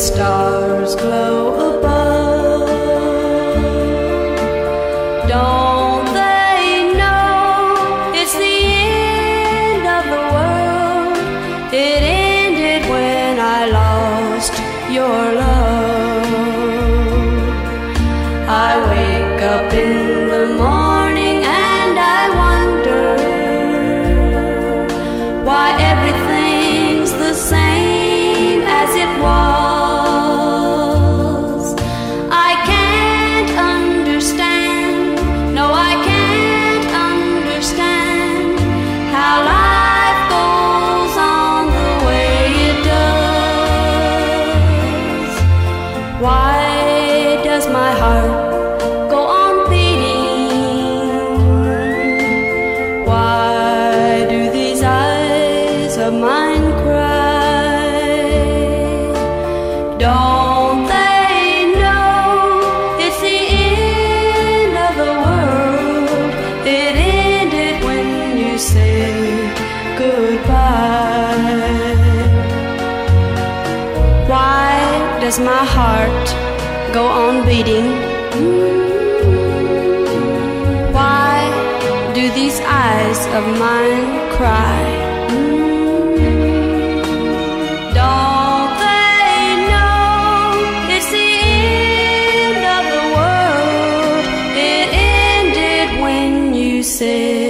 stars glow above. Don't they know it's the end of the world? It ended when I lost your love. I wake up in the morning and I wonder why everything's the same as it was. I can't understand, no, I can't understand how life goes on the way it does. Why does my heart go on beating? Why do these eyes of mine cry? Don't they know it's the end of the world? It ended when you said goodbye. Why does my heart go on beating? Why do these eyes of mine cry? Don't they know it's the end of the world? It ended when you said